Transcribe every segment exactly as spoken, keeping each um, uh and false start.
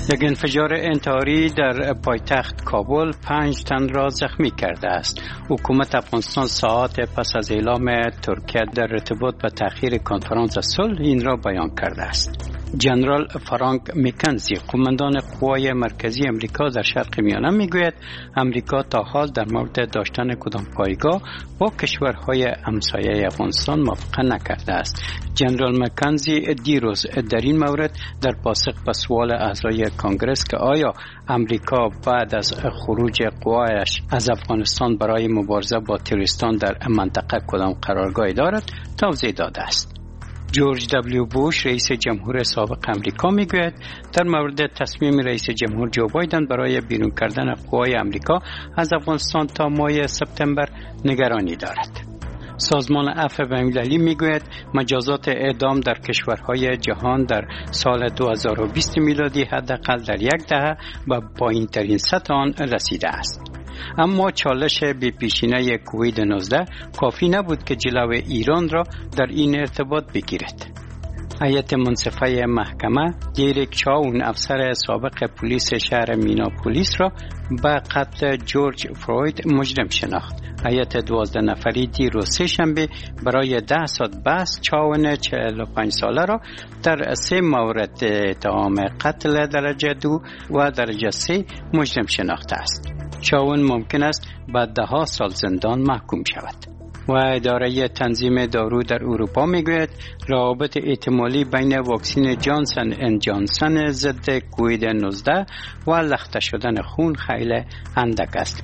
یک انفجار انتحاری در پایتخت کابل پنج تن را زخمی کرده است. حکومت افغانستان ساعات پس از اعلام ترکیه در ارتباط به تأخیر کنفرانس صلح این را بیان کرده است. جنرال فرانک مکنزی قماندان قوای مرکزی امریکا در شرق میانه میگوید امریکا تا حال در مورد داشتن کدام پایگاه با کشورهای همسایه افغانستان موافقه نکرده است. جنرال مکنزی دیروز در این مورد در پاسخ به سوال اعضای کانگرس که آیا امریکا بعد از خروج قوایش از افغانستان برای مبارزه با تروریستان در منطقه کدام قرارگاهی دارد توضیح داده است. جورج دبلیو بوش رئیس جمهور سابق امریکا میگوید در مورد تصمیم رئیس جمهور جو بایدن برای بیرون کردن قوای امریکا از افغانستان تا ماه سپتامبر نگرانی دارد. سازمان عفو بین‌المللی میگوید مجازات اعدام در کشورهای جهان در سال دو هزار و بیست میلادی حداقل در یک دهه و پایین‌ترین سطح آن رسیده است. اما چالش بی پیشینه کووید نوزده کافی نبود که جلو ایران را در این ارتباط بگیرد. هیئت منصفه محکمه دیریک چاون افسر سابق پلیس شهر میناپولیس را به قتل جورج فلوید مجرم شناخت. هیئت دوازده نفری دیروز سه شنبه برای ده ساعت بحث چاون چهل و پنج ساله را در سه مورد اتهام قتل درجه دو و درجه سه مجرم شناخته است. چاون ممکن است بعد ده ها سال زندان محکوم شود. و اداره تنظیم دارو در اروپا میگوید روابط احتمالی بین واکسن جانسن اند جانسن ضد کووید نوزده و لخته شدن خون خیلی اندک است.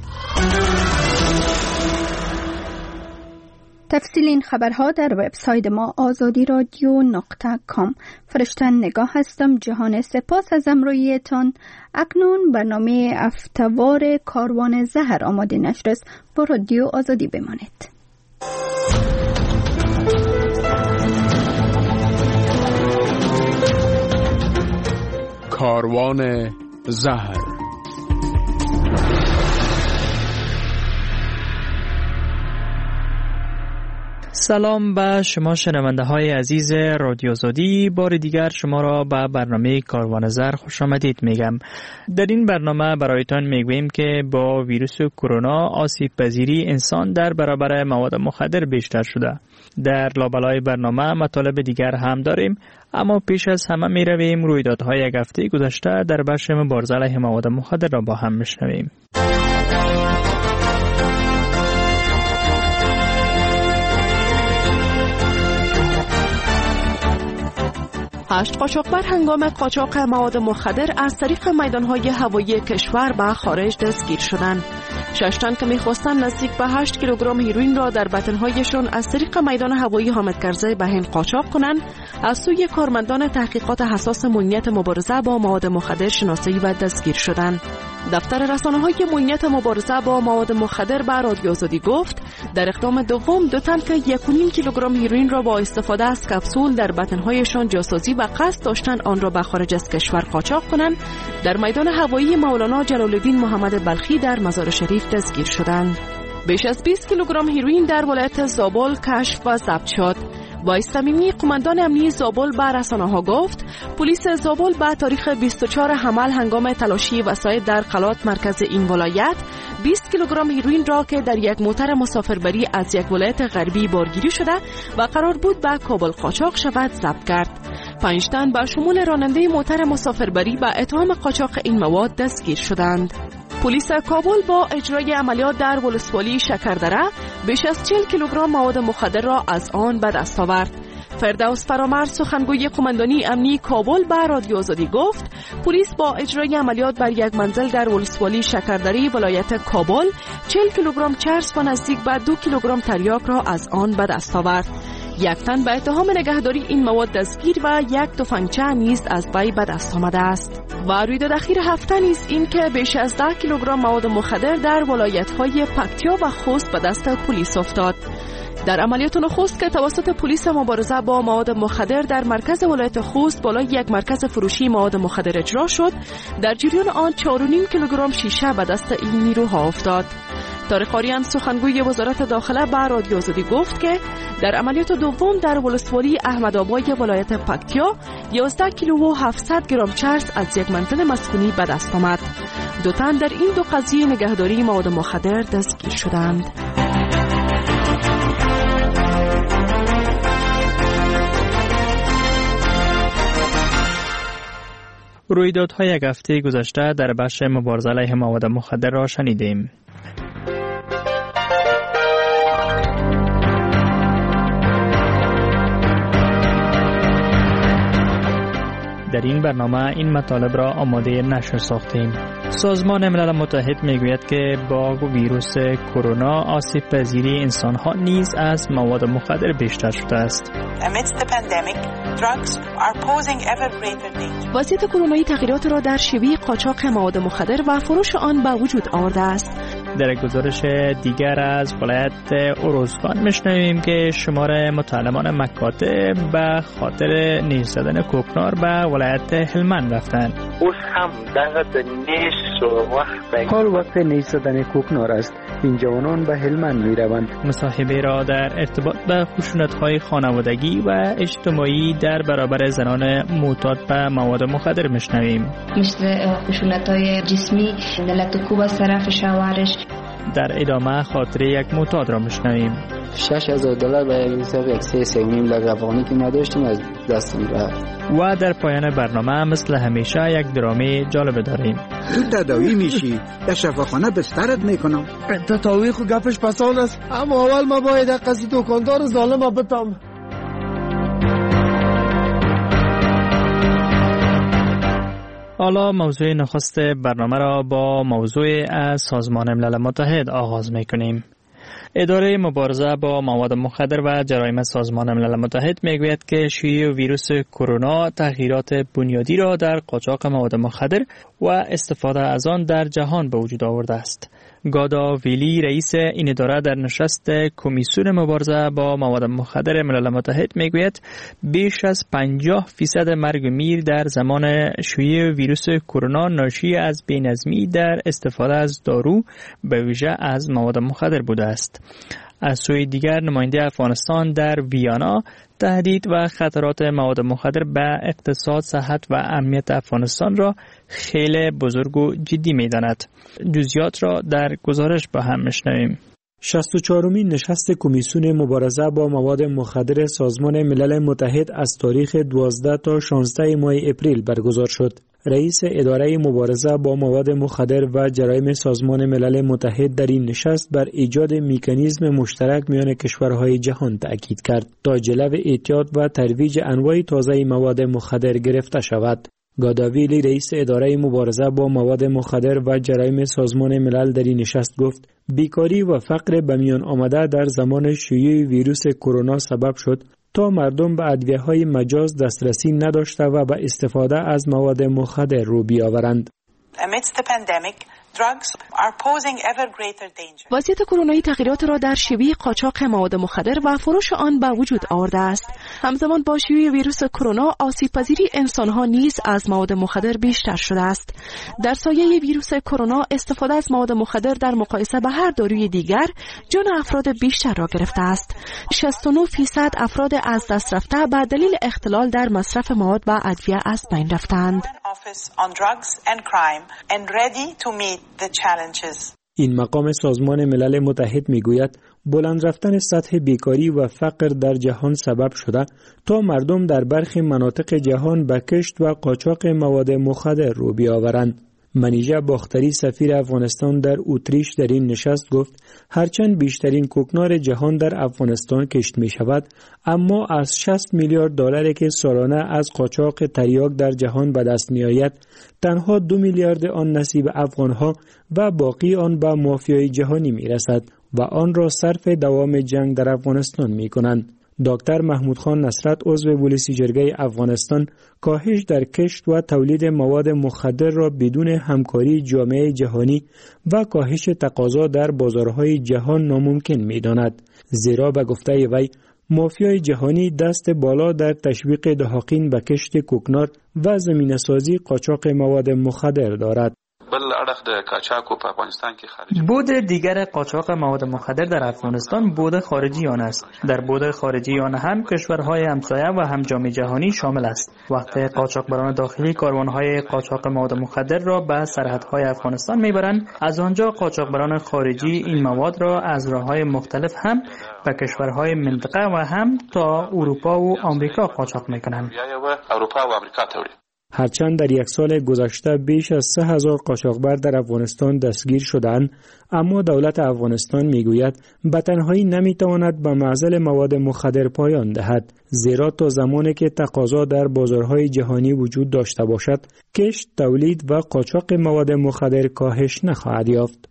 تفصیل این خبرها در وبسایت ما آزادی رادیو نقطه کام. فرشتن نگاه هستم. جهان سپاس از همراهیتان. اکنون برنامه افتوار کاروان زهر آماده نشر است. با رادیو آزادی بمانید. کاروان زهر. سلام به شما شنونده های عزیز رادیو آزادی. بار دیگر شما را به برنامه کاروان زهر خوش آمدید میگم. در این برنامه برایتان میگوییم که با ویروس کرونا آسیب پذیری انسان در برابر مواد مخدر بیشتر شده. در لابلای برنامه مطالب دیگر هم داریم، اما پیش از همه می رویم رویدادهای یک هفته گذشته در بخش مبارزه علیه مواد مخدر را با هم میشنویم. هشت قاچاقبر هنگام قاچاق مواد مخدر از طریق میدانهای هوایی کشور به خارج دستگیر شدند. شش تن که می‌خواستند نزدیک به هشت کیلوگرم هیروئین را در بطن‌هایشان از طریق میدان هوایی حامد کرزی به هند قاچاق کنند، از سوی کارمندان تحقیقات حساس مدیریت مبارزه با مواد مخدر شناسایی و دستگیر شدند. دفتر رسانه‌های مدیریت مبارزه با مواد مخدر به رادیو آزادی گفت در اقدام دوم دو تن که یک و نیم کیلوگرم هیروئین را با استفاده از کپسول در بطن‌هایشان جاسازی و قصد داشتند آن را به خارج از کشور قاچاق کنند، در میدان هوایی مولانا جلال الدین محمد بلخی در مزار شریف دستگیر شدند. بیش از بیست کیلوگرم هیروئین در ولایت زابل کشف و ضبط شد. وایس تمیمی قماندان امنیتی زابل به رسانه‌ها گفت پلیس زابل به تاریخ بیست و چهارم حمل هنگام تلاشی وسایل در قلات مرکز این ولایت بیست کیلوگرم هیروئین را که در یک موتر مسافربری از یک ولایت غربی بارگیری شده و قرار بود به کابل قاچاق شود ضبط کرد. پنج تن به شمول راننده موتر مسافربری به اتهام قاچاق این مواد دستگیر شدند. پلیس کابل با اجرای عملیات در ولسوالی شکردره بیش از چهل کیلوگرم مواد مخدر را از آن به دست آورد. فردوس فرامرد سخنگوی قماندانی امنی کابل به رادیو آزادی گفت پلیس با اجرای عملیات بر یک منزل در ولسوالی شکردری ولایت کابل چهل کیلوگرم چرس و نزدیک به دو کیلوگرم تریاک را از آن به دست آورد. یک تن به اتهام نگهداری این مواد دستگیر و یک تفنگچه نیز از وی به دست آمده است. و رویداد اخیر هفته نیز این که بیش از ده کیلوگرم مواد مخدر در ولایت‌های پکتیا و خوست به دست پلیس افتاد. در عملیات نخست که توسط پلیس مبارزه با مواد مخدر در مرکز ولایت خوست بالای یک مرکز فروشی مواد مخدر اجرا شد، در جریان آن چهار و نیم کیلوگرم شیشه به دست این نیروها افتاد. طارق آریان سخنگوی وزارت داخله به رادیو آزادی گفت که در عملیات دوم در ولسوالی احمدآباد ولایت پکتیا یازده کیلو و هفتصد گرم چرس از یک منزل مسکونی به دست آمد. دو تن در این دو قضیه نگهداری مواد مخدر دستگیر شدند. رویدادهای یک هفته گذشته در بخش مبارزه علیه مواد مخدر را شنیدیم. در این برنامه این مطالب را آماده نشر ساختیم. سازمان ملل متحد میگوید که با ویروس کرونا آسیب پذیری انسان‌ها نیز از مواد مخدر بیشتر شده است. وضعیت کرونایی تغییرات را در شیوه قاچاق مواد مخدر و فروش آن به وجود آورده است. در گزارش دیگر از ولایت اروزگان میشنویم که شمار متعلمان مکاتب به خاطر نیش زدن کوکنار به ولایت هلمند رفتند. اوس هم دغه نیش و وقت حال وقت نیش زدن کوکنار است. این جوانان به هلمند می روند. مصاحبه را در ارتباط به خشونت‌های خانوادگی و اجتماعی در برابر زنان معتاد به مواد مخدر میشنویم. مثل خشونت‌های جسمی، نلت کوب از طرف شوهرش. در ادامه خاطره یک معتاد را میشنویم. شش هزار دلار به حساب یک سه سه نیم لک افغانی که ما داشتیم از دستم رفت. و در پایان برنامه مثل همیشه یک درامه جالب داریم. تو تداوی میشی، در شفاخانه بسترت میکنم. تداوی خو گپش پسان است، اما اول ما باید قصی دکاندار ظالم بتم. حالا موضوع نخست برنامه را با موضوع از سازمان ملل متحد آغاز میکنیم. اداره مبارزه با مواد مخدر و جرایم سازمان ملل متحد میگوید که شیوع ویروس کرونا تغییرات بنیادی را در قاچاق مواد مخدر و استفاده از آن در جهان به وجود آورده است. گادا ویلی رئیس این اداره در نشست کمیسیون مبارزه با مواد مخدر ملل متحد میگوید بیش از پنجاه فیصد مرگ و میر در زمان شیوع ویروس کرونا ناشی از بی‌نظمی در استفاده از دارو به ویژه از مواد مخدر بوده است. از سوی دیگر نماینده افغانستان در ویانا تهدید و خطرات مواد مخدر به اقتصاد، صحت و امنیت افغانستان را خیلی بزرگ و جدی می‌داند. جزئیات را در گزارش با هم می‌شنویم. شصت و چهارمین نشست کمیسیون مبارزه با مواد مخدر سازمان ملل متحد از تاریخ دوازده تا شانزده ماه اپریل برگزار شد. رئیس اداره مبارزه با مواد مخدر و جرایم سازمان ملل متحد در این نشست بر ایجاد مکانیزم مشترک میان کشورهای جهان تأکید کرد تا جلو اعتیاد و ترویج انواع تازه مواد مخدر گرفته شود. گاداویلی رئیس اداره مبارزه با مواد مخدر و جرایم سازمان ملل در این نشست گفت بیکاری و فقر به میان آمده در زمان شیوع ویروس کرونا سبب شد تا مردم به ادویه‌های مجاز دسترسی نداشته و به استفاده از مواد مخدر رو بیاورند. وضعیت کرونایی تغییرات را در شیوه قاچاق مواد مخدر و فروش آن به وجود آورده است. همزمان با شیوع ویروس کرونا آسیب‌پذیری انسان‌ها نیز از مواد مخدر بیشتر شده است. در سایه ویروس کرونا استفاده از مواد مخدر در مقایسه با هر داروی دیگر جان افراد بیشتر را گرفته است. شصت و نه درصد افراد از دست رفته به دلیل اختلال در مصرف مواد و ادویه از بین رفتند. این مقام سازمان ملل متحد میگوید بلند رفتن سطح بیکاری و فقر در جهان سبب شده تا مردم در برخی مناطق جهان به کشت و قاچاق مواد مخدر رو بیاورند. منیژه باختری سفیر افغانستان در اتریش در این نشست گفت هرچند بیشترین کوکنار جهان در افغانستان کشت می شود اما از شصت میلیارد دلاری که سالانه از قاچاق تریاک در جهان به دست می آید تنها دو میلیارد آن نصیب افغانها و باقی آن به مافیای جهانی می رسد و آن را صرف دوام جنگ در افغانستان می کنند. دکتر محمود خان نصرت عضو پلیسی جرگه افغانستان کاهش در کشت و تولید مواد مخدر را بدون همکاری جامعه جهانی و کاهش تقاضا در بازارهای جهان ناممکن می‌داند. زیرا به گفته وی مافیای جهانی دست بالا در تشویق دهاقین به کشت کوکنار و زمینه‌سازی قاچاق مواد مخدر دارد. بل بود دیگر قاچاق مواد مخدر در افغانستان بود خارجیان است. در بود خارجیان هم کشورهای همسایه و هم جامعه جهانی شامل است. وقتی قاچاقبران داخلی کاروانهای قاچاق مواد مخدر را به سرحدهای افغانستان میبرند، از آنجا قاچاقبران خارجی این مواد را از راههای مختلف هم به کشورهای منطقه و هم تا اروپا و آمریکا قاچاق میکنند. هرچند در یک سال گذشته بیش از سه هزار قاچاقبر در افغانستان دستگیر شدند، اما دولت افغانستان میگوید به تنهایی نمیتواند به معضل مواد مخدر پایان دهد، زیرا تا زمانی که تقاضا در بازارهای جهانی وجود داشته باشد، کشت، تولید و قاچاق مواد مخدر کاهش نخواهد یافت.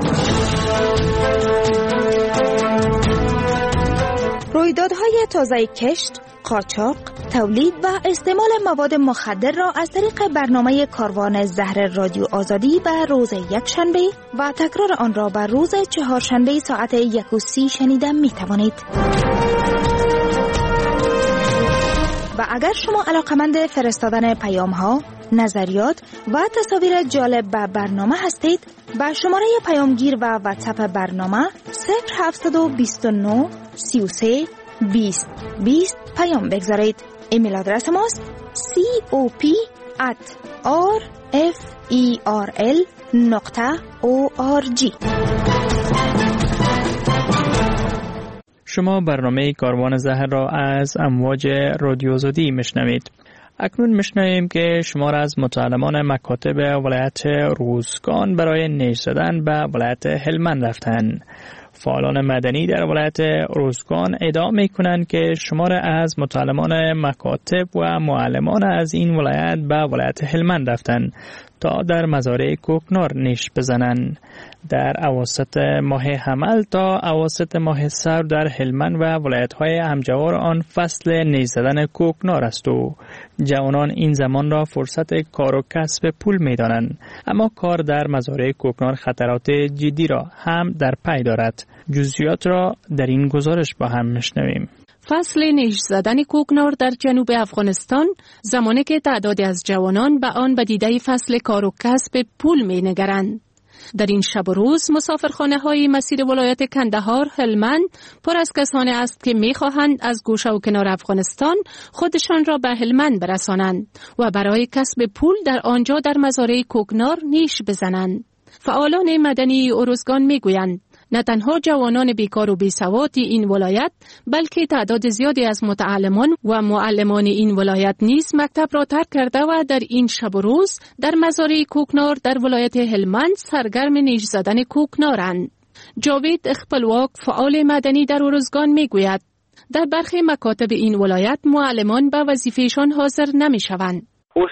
رویدادهای تازه کشت، قاچاق، تولید و استعمال مواد مخدر را از طریق برنامه کاروان زهر رادیو آزادی به روز یکشنبه و تکرار آن را به روز چهارشنبه ساعت یک و سی شنیده می توانید. و اگر شما علاقمند فرستادن پیام ها، نظریات و تصاویر جالب به برنامه هستید، با شماره پیامگیر و واتساپ برنامه صفر هفت دو نه سی و سه بیست بیست پیام بگذارید. ایمیل آدرس ماست cop at rferl نقطه org. شما برنامه کاروان زهر را از امواج رادیو آزادی میشنوید. اکنون میشنویم که شما را از متعلمان مکاتب ولایت روزگان برای نیش زدن به ولایت هلمند رفتن. فعالان مدنی در ولایت روزگان ادعا میکنند که شما را از متعلمان مکاتب و معلمان از این ولایت به ولایت هلمند رفتن تا در مزارع کوکنار نیش بزنند. در اواسط ماه حمل تا اواسط ماه سرد در هلمند و ولایت‌های همجوار آن فصل نیش زدن کوکنار است و جوانان این زمان را فرصت کار و کسب پول می‌دانند، اما کار در مزارع کوکنار خطرات جدی را هم در پی دارد. جزئیات را در این گزارش با هم می‌شنویم. فصل نیش زدن کوکنار در جنوب افغانستان زمانی که تعدادی از جوانان به آن به دیده فصل کار و کسب پول می نگرند. در این شب و روز مسافرخانه های مسیر ولایت کندهار هلمند پر از کسانی است که می خواهند از گوشه و کنار افغانستان خودشان را به هلمند برسانند و برای کسب پول در آنجا در مزارع کوکنار نیش بزنند. فعالان مدنی ارزگان می گویند نه تنها جوانان بیکار و بیسوادی این ولایت، بلکه تعداد زیادی از متعلمان و معلمان این ولایت نیز مکتب را ترک کرده و در این شب و روز در مزارع کوکنار در ولایت هلمند سرگرم نیش زدن کوکنارند. جاوید اخپلواک فعال مدنی در ارزگان می گوید در برخی مکاتب این ولایت معلمان به وظیفهشان حاضر نمی شوند.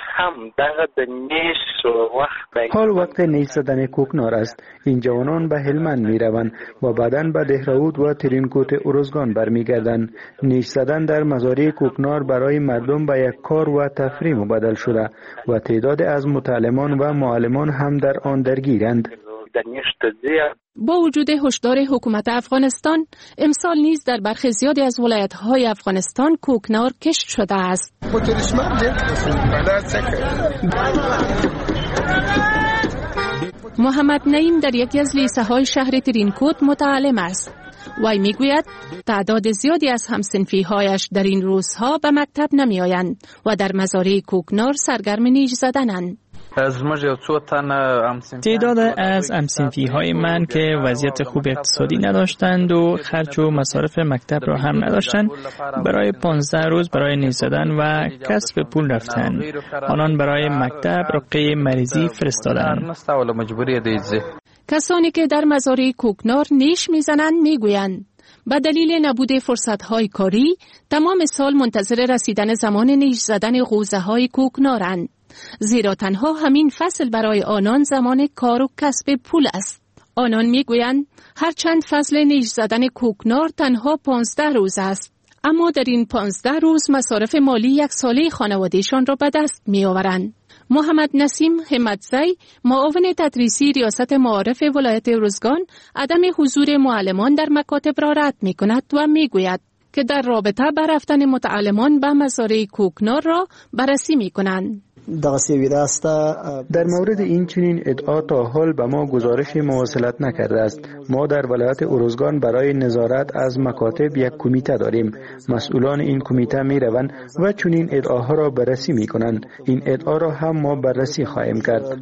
حال وقت نیش زدن کوکنار است. این جوانان به هلمند می روند و بعداً به دهراود و ترینکوت ارزگان برمی گردند. نیش زدن در مزارع کوکنار برای مردم به یک کار و تفریح مبدل شده و تعداد از متعلمان و معلمان هم در آن درگیرند. با وجود هشدار حکومت افغانستان، امسال نیز در برخی زیادی از ولایت‌های افغانستان کوکنار کشت شده است. محمد نعیم در یکی از لیسه‌های شهر ترینکوت متعلم است. وی میگوید تعداد زیادی از همصنفی‌هایش در این روزها به مکتب نمی‌آیند و در مزارع کوکنار سرگرم نیش زدنند. تعداد از همصنفی های من که وضعیت خوب اقتصادی نداشتند و خرج و مصارف مکتب را هم نداشتند برای پانزده روز برای نیش زدن و کسب پول رفتند. آنان برای مکتب رقیه مریضی فرستادند. کسانی که در مزارع کوکنار نیش میزنند میگویند به دلیل نبود فرصت‌های کاری تمام سال منتظر رسیدن زمان نیش زدن غوزه‌های کوکنارند، زیرا تنها همین فصل برای آنان زمان کار و کسب پول است. آنان میگویند هرچند فصل نیش زدن کوکنار تنها پانزده روز است، اما در این پانزده روز مصارف مالی یک ساله خانوادهشان را به دست میآورند. محمد نسیم همتزی، معاون تدریسی ریاست معارف ولایت روزگان، عدم حضور معلمان در مکاتب را رد می کند و می گوید که در رابطه با رفتن متعلمان به مزارع کوکنار را بررسی می کنند. در مورد این چنین ادعا تا حال به ما گزارش مواصلت نکرده است. ما در ولایت ارزگان برای نظارت از مکاتب یک کمیته داریم. مسئولان این کمیته می روند و چنین ادعاها را بررسی می کنند. این ادعا را هم ما بررسی خواهیم کرد.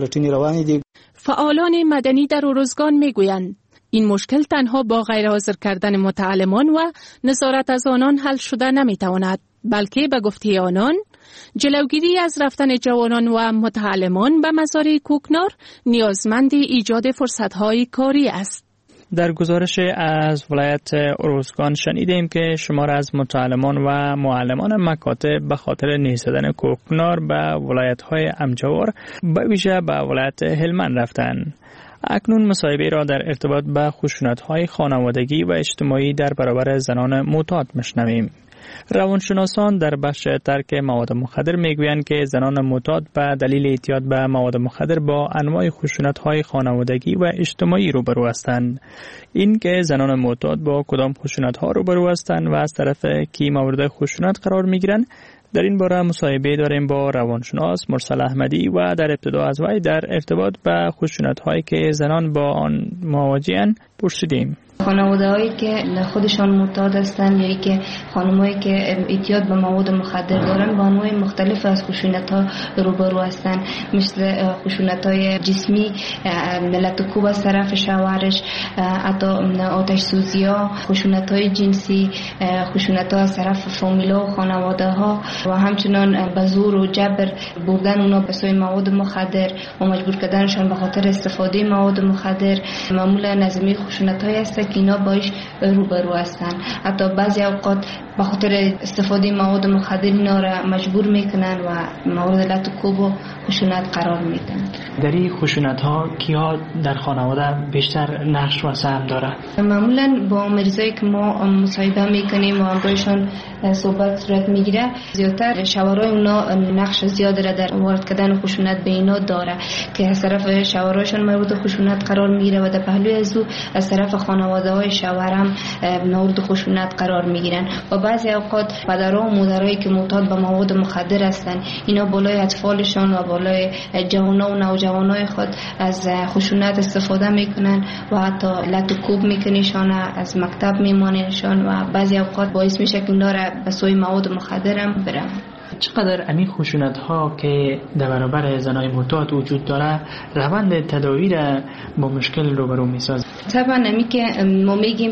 فعالان مدنی در ارزگان می گویند این مشکل تنها با غیر حاضر کردن متعلمان و نظارت از آنان حل شده نمی تواند، بلکه به گفته آنان جلوگیری از رفتن جوانان و متعلمان به مزارع کوکنار نیازمند ایجاد فرصت‌های کاری است. در گزارش از ولایت ارزگان شنیدیم که شمار از متعلمان و معلمان مکاتب به خاطر نیستدن کوکنار به ولایت‌های امجوار به ویژه به ولایت هلمند رفتند. اکنون مصاحبه را در ارتباط به خشونت‌های خانوادگی و اجتماعی در برابر زنان معتاد میشنویم. روانشناسان در بخش ترک مواد مخدر میگویند که زنان معتاد به دلیل اعتیاد به مواد مخدر با انواع خشونت‌های خانوادگی و اجتماعی روبرو هستند. این که زنان معتاد با کدام خشونت‌ها روبرو هستند و از طرف کی مورد خشونت قرار میگیرند، در این باره مصاحبه داریم با روانشناس مرسل احمدی و در ابتدا از وی در ارتباط به خشونت‌هایی که زنان با آن مواجه‌اند پرسیدیم. خانواده هایی که خودشان معتاد هستند یا که خانمایی که اعتیاد به مواد مخدر دارن با انواع مختلف از خشونت ها روبرو هستند، مثل خشونت های جسمی، لط و کوب از طرف شوهرش، حتی آتش سوزی ها، خشونت های جنسی، خشونت ها از طرف فامیلا و خانواده ها و همچنان به زور و جبر بردن اونا به سوی مواد مخدر و مجبور کردنشان به خاطر استفاده مواد مخدر. معمولا نظمی خشونت های است که اینا باش روبرو هستن. حتی بعضی اوقات به خاطر استفاده مواد مخدر اینا را مجبور میکنن و مورد لط و کوب و خشونت قرار میدن. در این خشونت ها کیا در خانواده بیشتر نقش و سهم داره؟ معمولا با مریضایی که ما مصاحبه میکنیم و همراهشان صحبت صورت میگیره، زیادتر شوهرای اونا نقش زیاد را در وارد کردن خشونت به اینا داره که از طرف شوهرایشان مورد خشونت قرار میگیره و در پهلوی از او از طرف خانواده های شوهر هم مورد خشونت قرار میگیرن. و بعضی اوقات پدرها و مادرایی که معتاد به مواد مخدر هستن، اینا بالای اطفالشان و بالای جوانا و نوجوانای خود از خشونت استفاده میکنن و حتی لط و کوب میکنیشان، از مکتب میمانیشان و بعضی اوقات باعث میشه که اینا را به سوی مواد مخدر هم برن. چقدر امی خشونت ها که در برابر زنای معتاد وجود داره روند تداوی را با مشکل روبرو میسازه؟ طبعا امی که ما میگیم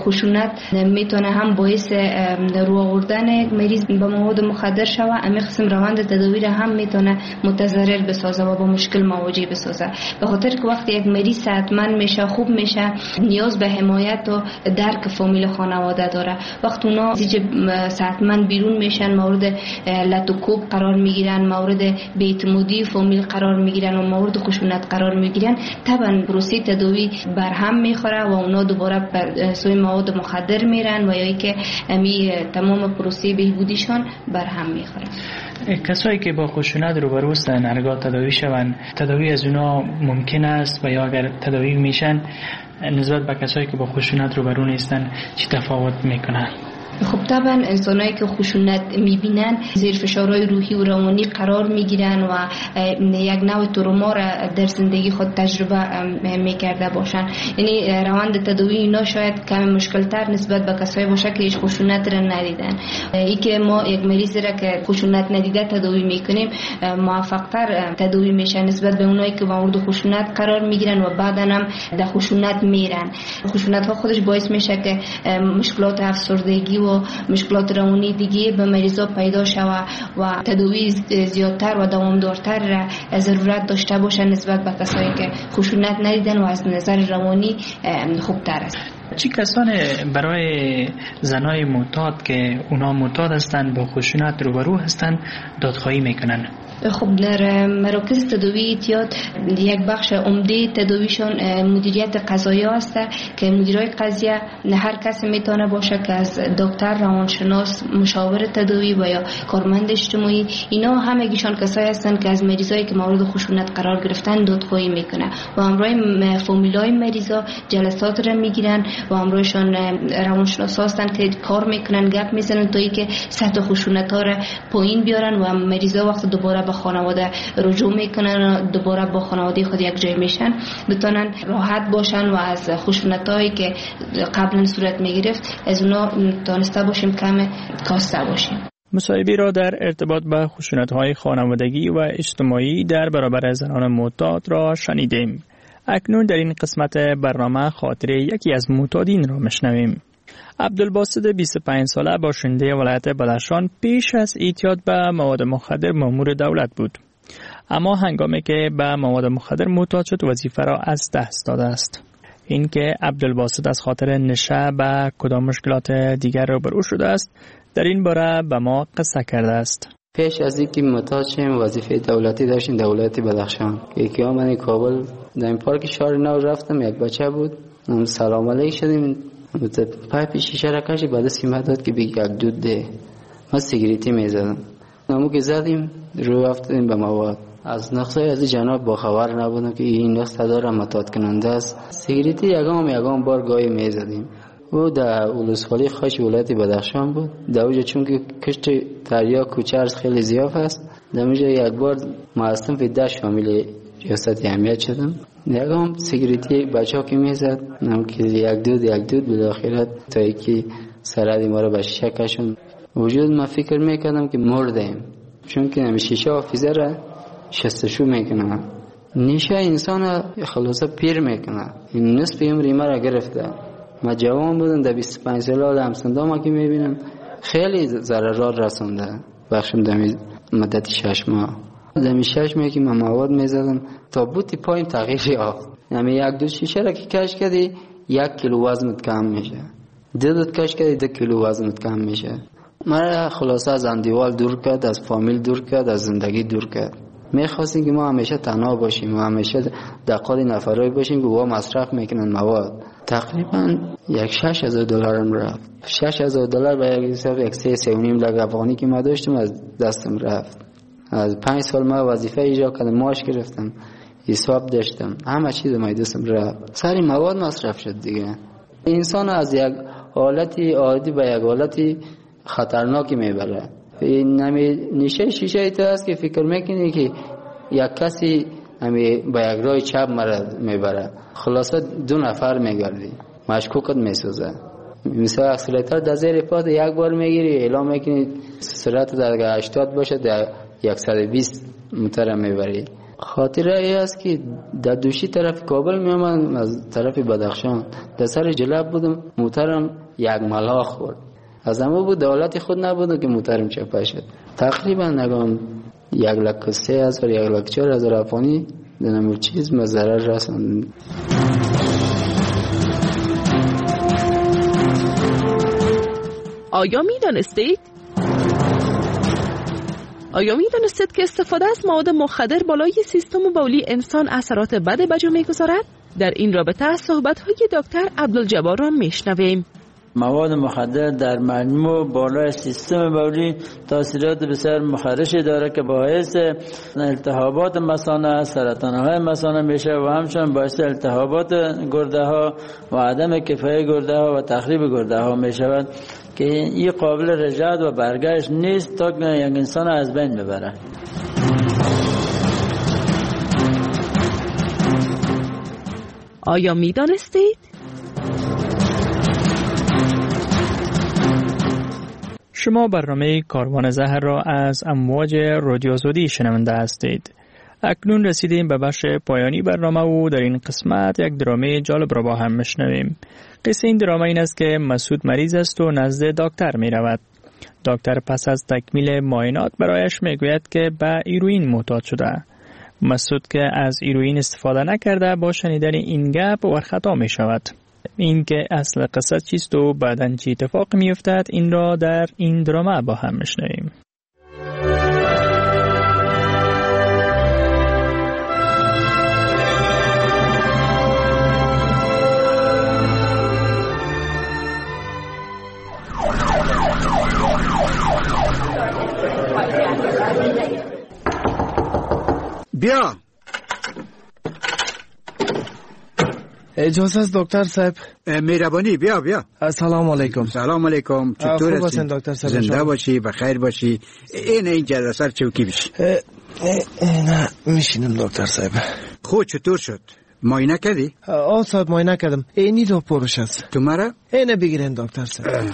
خشونت میتونه هم باعث رو آوردن یک مریض به مواد مخدر شوه، امی قسم روند تداوی را هم میتونه متضرر بسازه و با مشکل مواجه بسازه. به خاطر که وقتی یک مریض صحتمند میشه، خوب میشه، نیاز به حمایت و درک فامیل خانواده داره. وقتی اونا صحتمند بیرون میشن، مورد لط و کوب قرار میگیرن، مورد بی‌اعتمادی فامیل قرار میگیرن و مورد خشونت قرار میگیرن، طبعا پروسه تداوی برهم میخوره و اونا دوباره بر سوی مواد مخدر میرن و یا که امی تمام پروسه بهبودیشان برهم میخوره. کسایی که با خشونت روبرو هستن هرگاه تداوی شون، تداوی از اونا ممکن است و یا اگر تداوی میشن نسبت به کسایی که با خشونت روبرو نیستن چی تفاوت میکنه؟ خب طبعا انسانایی که خشونت میبینن زیر فشارهای روحی و روانی قرار میگیرن و یک نوع تروما را در زندگی خود تجربه میکرده باشن. یعنی روند تداوی اینا شاید کم مشکل تر نسبت به کسایی باشه که هیچ خشونت را ندیدن. ای که ما یک مریض را که خشونت ندیده تداوی میکنیم موفق تر تداوی میشه نسبت به اونایی که مورد خشونت قرار میگیرن و بعدا هم در خشونت میرن. خشونت ها خودش باعث میشه که مشکلات افسردگی و مشکلات روانی دیگه به مریضا پیدا شوه و تداوی زیادتر و دوامدارتر را ضرورت داشته باشه نسبت به کسایی که خشونت ندیدن و از نظر روانی خوبتر است. چی کسانی برای زنای معتاد که اونا معتاد هستند با خشونت روبرو هستند دادخواهی میکنن؟ خب در مراکز تداوی اعتیاد یک بخش عمده تداویشون مدیریت قضایی است که مدیرای قضیه هر کس میتونه باشه که از دکتر، روانشناس، مشاور تداوی و یا کارمند اجتماعی، اینا همگیشان کسایی هستن که از مریضایی که مورد خشونت قرار گرفتن دادخواهی میکنه و همراه فامیلای مریضا جلسات را میگیرن و همراهشان روانشناس هستن که کار میکنن، گپ میزنن تا اینکه سطح خشونت ها را پایین بیارن و مریضا وقت دوباره به خانواده رجوع میکنن و دوباره با خانواده خود یک جای میشن بتونن راحت باشن و از خشونت هایی که قبلا صورت میگرفت از اونا تانسته باشیم کم کاسته باشیم. مصاحبه را در ارتباط با خشونت‌های خانوادگی و اجتماعی در برابر زنان معتاد را شنیدیم. اکنون در این قسمت برنامه خاطره یکی از معتادین را میشنویم. عبدالباسط بیست و پنج ساله باشنده ولایت بدخشان پیش از اعتیاد به مواد مخدر مأمور دولت بود. اما هنگامی که به مواد مخدر معتاد شد وظیفه را از دست داده است. این که عبدالباسط از خاطر نشه به کدام مشکلات دیگر روبرو شده است در این باره به ما قصه کرده است. پیش از اینکه معتاد شدم وظیفه دولتی داشتیم در ولایت بدخشان. یکی من کابل در این پارک شهر نو رفتم، یک بچه بود، سلام علیک شدیم، پایپ شیشه را کشید، بعد سیمه داد که بگی یک دود ده. ما سیگریتی میزدم، نمو که زدیم رو رفتیم به مواد. از نقصه از جناب با خبر نبودم که این نقصه داره معتاد کننده است. سیگریتی یگام یگام بار گاهی میزدیم. او در ولسوالی خاش ولایت بدخشان بود. در اونجا چون که کشت دریا کوچرز خیلی زیاد است، در اونجا یک بار معصوم فیده شامل ریاست اهمیت شدم. یگام سیگریتی بچه ها که میزد، نم که یک دود یک دود بالاخره تا یکی سرعدی ما رو به شیشه کشون. وجود ما فکر میکردم که مردیم، چون که نمی شیشه حافظه را شستشو میکنه. نیشه انسان خلاصه پیر میکنه. این نصف عمری ما را گرفته. ما جوان بودم، در بیست و پنج ساله همسندام که میبینم خیلی ضررات رسونده. بخشم دمی مدت شش ماه دمی شش ماه که من مواد میزدم تا بوتی پایین تغییر یافت. یعنی یک دو شیشه را که کش کردی یک کیلو وزنت کم میشه، دودت کش کردی دو کیلو وزنت کم میشه. مرا خلاصه از اندیوال دور کرد، از فامیل دور کرد، از زندگی دور کرد. میخواستیم که ما همیشه تنها باشیم و همیشه دقال نفرای باشیم که با مصرف میکنن مواد. تقریبا یک شش هزار دلارم رفت. شش هزار دلار به یک حساب یک سه سه و نیم لک افغانی که ما داشتم از دستم رفت. از پنج سال ما وظیفه اجرا کردم، معاش گرفتم، حساب داشتم، همه چیز ما دستم رفت. سری مواد مصرف شد دیگه. انسان از یک حالتی عادی به یک حالتی خطرناکی میبره. این نمی نیشه شیشه ایتا است که فکر میکنی که یک کسی همی با یک راه چپ مرد میبره، خلاصه دو نفر میگردی، مشکوکت میسوزه. مثلا اکسلراتور در زیر پات یک بار میگیری، اعلام میکنی سرعت در هشتاد باشه، در صد و بیست متر میبری. خاطره ای است که در دوشی طرف کابل میامدم از طرف بدخشان، در سر جلب بودم، موترم یک ملاخ خورد. از همه بود دولتی خود نبود که موترم چپه شد. تقریبا نگم یک لک سه هزار یک لک چهار هزار افغانی دنمو چیز مزرر رسند. آیا می دانستید؟ آیا می دانستید که استفاده از مواد مخدر بالای سیستم بولی انسان اثرات بد به جا می‌گذارد؟ در این رابطه صحبت‌های دکتر عبدالجبار را میشنویم. مواد مخدر در مجموع بالای سیستم بولی تاثیرات بسیار مخرشی داره که باعث التهابات مثانه، سرطان‌های مثانه میشه و همچنین باعث التهابات گرده ها و عدم کفایی گرده ها و تخریب گرده ها میشود که این قابل رجعت و برگشت نیست تا یک انسان از بین ببره. آیا می دانستید؟ شما برنامه کاروان زهر را از امواج رادیو زودی شنونده هستید. اکنون رسیدیم به بخش پایانی برنامه و در این قسمت یک درامه جالب را با هم میشنویم. قصه این درامه این است که مسعود مریض است و نزد دکتر می رود. دکتر پس از تکمیل معاینات برایش می گوید که به هیروئین معتاد شده. مسعود که از هیروئین استفاده نکرده با شنیدن این گپ ورخطا می شود. این که اصل قصه چیست و بعداً چی اتفاق می افتد این را در این درامه با هم میشنویم. بیا اجازه است دکتر صاحب؟ مهربانی بیا بیا. سلام علیکم. سلام علیکم. چطور هستی؟ دکتر صاحب؟ زنده باشی، بخیر باشی. این اینجا سر چوکی بشی. نه میشینم دکتر صاحب. خود چطور شد؟ معاینه کردی؟ آه صاحب معاینه کردم. اینی دو پروش است. تو مرا؟ اینه بگیرین دکتر صاحب.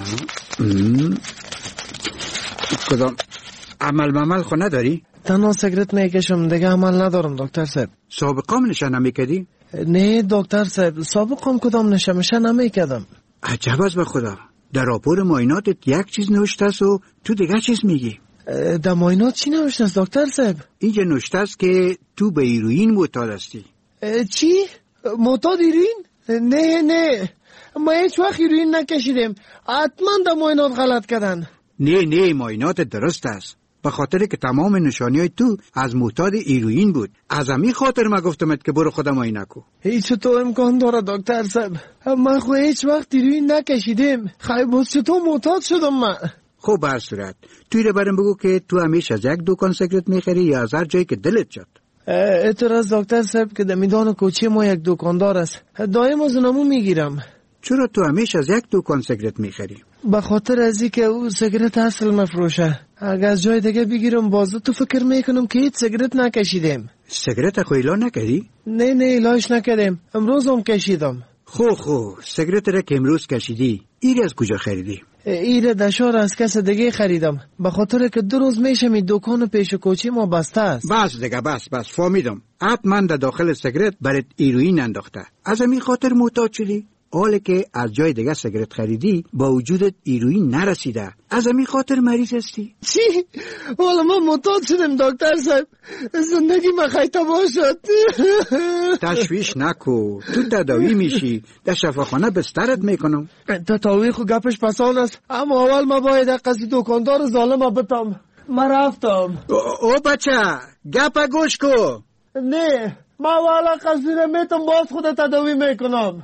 کدام عمل ممل خو نداری؟ تنها سیگرت میکشم دیگه عمل ندارم دکتر صاحب. سابقام نشه نمیکردی؟ نه دکتر صاحب سابقام کدام نشه میشه نمیکردم. عجب است به خدا. در راپور معایناتت یک چیز نوشته است و تو دیگه چیز میگی. در معاینات چی نوشته است دکتر صاحب؟ اینجا نوشته است که تو به هیروئین معتاد هستی. چی؟ معتاد هیروئین؟ نه نه ما هیچ وقت هیروئین نکشیدیم. حتما در معاینات غلط کردن. نه نه معاینات درست است. به خاطر که تمام نشانی‌های تو از معتاد هیروئین بود. از همین خاطر ما گفتمت که برو خودم معاینه کو. هیچ تو امکان داره دکتر صاحب؟ من خو هیچ وقت هیروئین نکشیدیم. خیلی باز چطور معتاد شدم من؟ خب به هر صورت توی رو برام بگو که تو همیشه از یک دکان سیگرت میخری یا از هر جایی که دلت شد؟ اعتراض دکتر صاحب که در میدان کوچه ما یک دکاندار است. دایم از اونمو میگیرم. چرا تو همیشه از یک دکان سیگرت میخری؟ به خاطر از اینکه او سیگرت اصل مفروشه. اگر از جای دیگه بگیرم بازو تو فکر میکنم که هیچ سیگرت نکشیدیم. سیگرت خو اعلان نکردی؟ نه نه اعلانش نکردیم. امروز هم کشیدم. خو خو سیگرت را که امروز کشیدی ایره از کجا خریدی؟ ایره دشار از کس دیگه خریدم. به خاطر که دو روز میشه می دکان پیش کوچی ما بسته است. بس دیگه بس بس فهمیدم. حتما در داخل سیگرت برات هیروئین انداخته. از همین خاطر معتاد شدی؟ حالا که از جای دیگه سیگرت خریدی با وجودت هیروئین نرسیده. از همین خاطر مریض هستی. چی؟ حالا من معتاد شدم دکتر صاحب. زندگی من خیلی باشد. تشویش نکو. تو تداوی میشی. در شفاخانه بسترت میکنم. تداوی خو گپش پسان است. اما اول ما باید قصد دکاندار ظالم بتم. من رفتم. او بچه گپ گوش کو. نه ما والا قصدی میتم باز خود تداوی میکنم.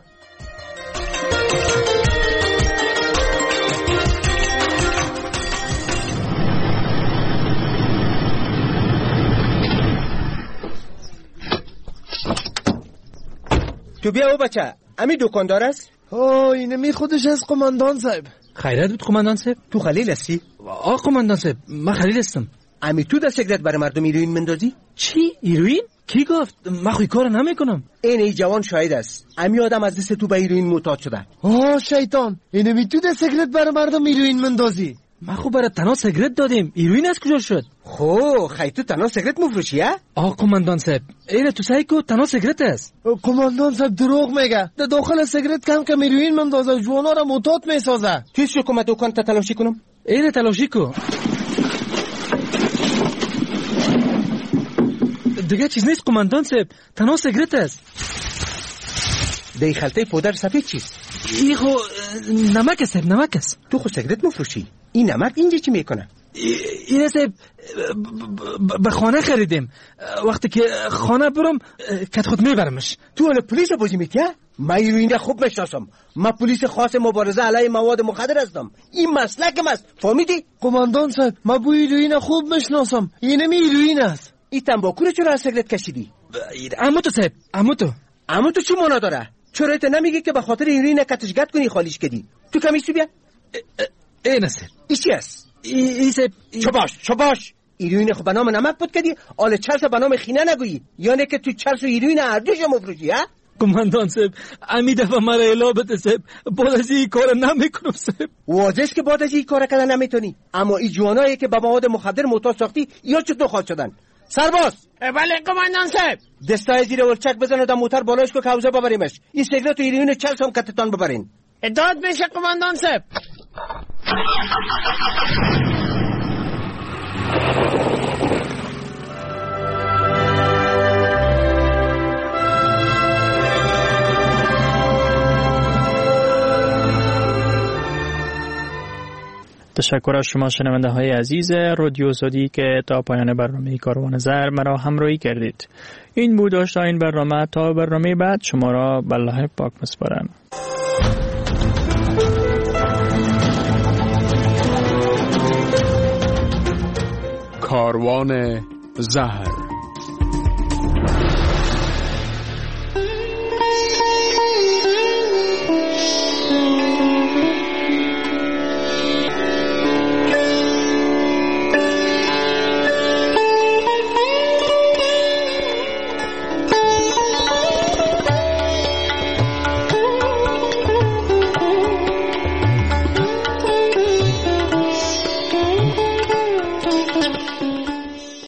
تو بیا او بچه امی دکاندار است؟ آه اینه می خودش از قماندان صاحب. خیرت بود قماندان صاحب؟ تو خلیل هستی؟ آه قماندان صاحب من خلیل هستم. امی تو در سیگرت برای مردم هیروئین مندازی؟ چی؟ هیروئین؟ کی گفت؟ من خوی کار نمیکنم. این ای جوان شاهد است. امی آدم از دست تو به هیروئین معتاد شده. آه شیطان اینه می تو در سیگرت برای مردم هیروئین مندازی؟ ما خو برای تنها سیگرت دادیم. هیروئین از کجا شد؟ خو خی تو تنها سیگرت مفروشی ها؟ آه قماندان صاحب اینه تو سعی کو تنها سیگرت است. قماندان صاحب دروغ میگه. در داخل سیگرت کم کم هیروئین مندازه. جوانا را معتاد میسازه. توی شو کم دکان تا تلاشی کنم؟ اینه تلاشی کو. دیگه چیز نیست قماندان صاحب. تنها سیگرت است. دی خلطه پودر سفید چیست؟ این خو نمک است صاحب نمک است. تو خو سیگرت مفروشی. این نمک اینجا چی میکنه؟ این صاحب به خانه خریدیم. وقتی که خانه برم کت خود میبرمش. تو حالا پلیس بازی میتیه؟ من هیروئین خوب میشناسم. من پلیس خاص مبارزه علیه مواد مخدر هستم. این مسلکم است. فهمیدی؟ قماندان صاحب من بوی هیروئین خوب میشناسم. اینم هیروئین است. این تنباکو رو چرا از سیگرت کشیدی؟ عمو تو صاحب عمو تو. عمو تو چی معنا داره؟ چرا ایت نمیگی که به خاطر هیروئین کتشگت کنی خالیش کردی؟ تو کمیش تو بیا. این است. این چی است؟ این صاحب چه باش چه باش. هیروئین خو به نام نمک بود کردی. آل چرس به نام خینه نگویی. یعنی که تو چرس و هیروئین هر دوش مفروشی ها؟ قماندان صاحب امی دفعه مرا الا بده صاحب. بعد از این کار نمیکنم صاحب. واضح است که بعد از این کار کردن نمیتونی. اما این جوانایی که به مواد مخدر معتاد ساختی یا چطور خاص شدن؟ سرباز بله قماندان صاحب. دستای زیر ولچک بزن و در موتر بالاش کو حوزه ببریمش. این سیگرت و هیروئین چرس هم کتتان ببرین. داد میشه قماندان صاحب. تشکر از شما شنونده های عزیز رادیو زودی که تا پایان برنامه کاروان زر مرا همراهی کردید. این بود داشت این برنامه. تا برنامه بعد شما را به الله پاک میسپارم. کاروان زهر